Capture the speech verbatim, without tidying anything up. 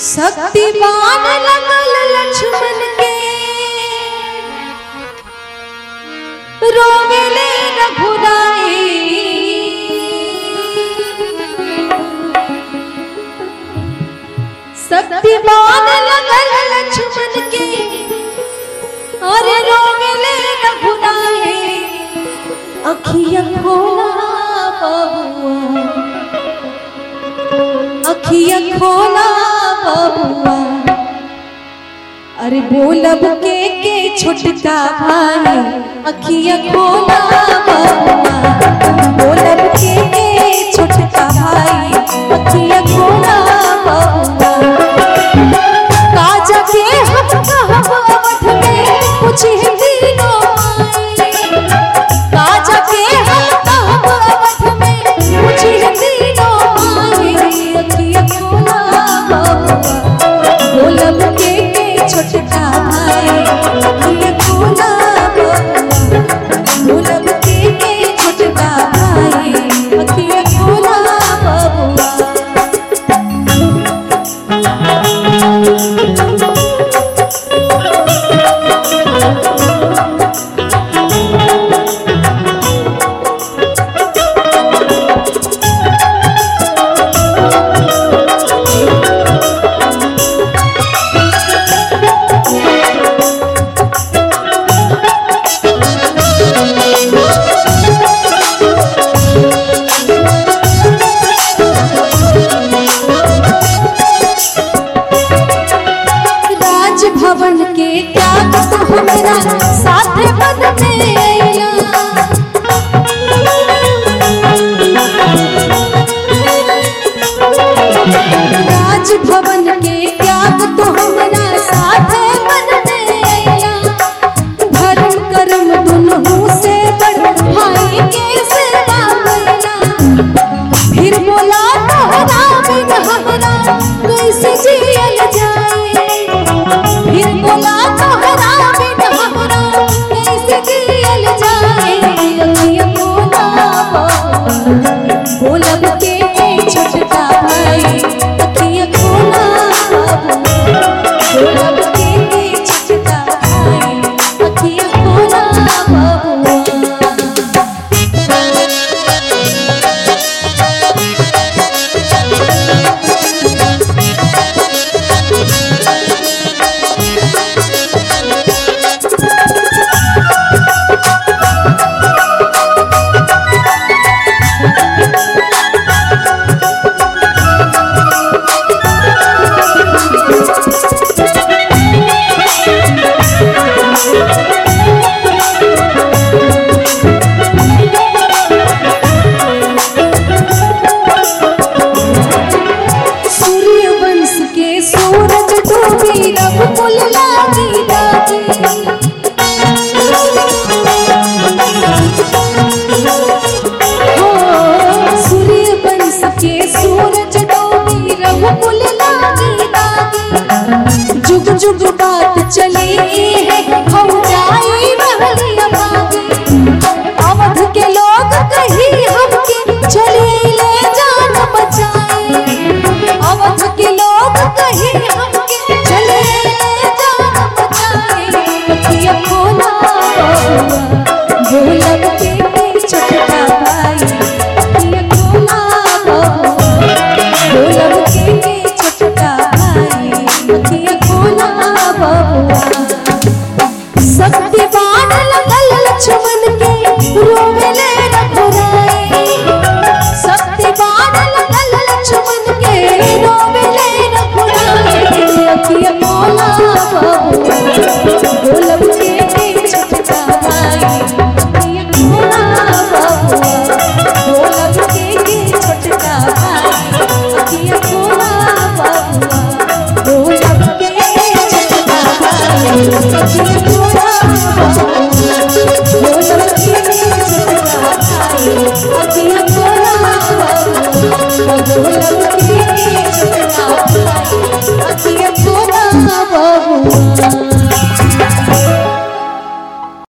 शक्तिमान लगल लक्ष्मण के रोवेले रघुराई। शक्तिमान लगल लक्ष्मण के अरे रोवेले रघुराई। अखिया खोला बबुआ, अखिया खोला बबुआ, अरे बोलब के के छोटका भाई। अखिया खोला बबुआ, बोलब के के छोटका भाई। अखिया खोला बबुआ, काजा के हम कहब अवध में पूछे तीनों माई। काजा के हम कहब अवध में पूछे तीनों माई। अखिया खोला बबुआ, बोलब के के छोटका भाई। अखिया खोला बबुआ, बोलब के के छोटका भाई। अखिया खोला बबुआ। भवन के त्याग तो हमरा साथे पद में अइला। राज भवन के त्याग तो हमरा साथे पद में अइला। धर्म कर्म दुनहु से बड़ भाई के सेवा करना। फिर बोला तोहरा बिन हमरा कैसे जियल जाए। फिर बोला तोहरा बिन हमरा कैसे जियल जाए। अखिया खोला बबुआ, बोलब के छोटका भाई। अखिया खोला बबुआ, बोलब के छोटका भाई। अखिया खोला बबुआ। सूर्यवंश के सूरज डूबी रघुकुल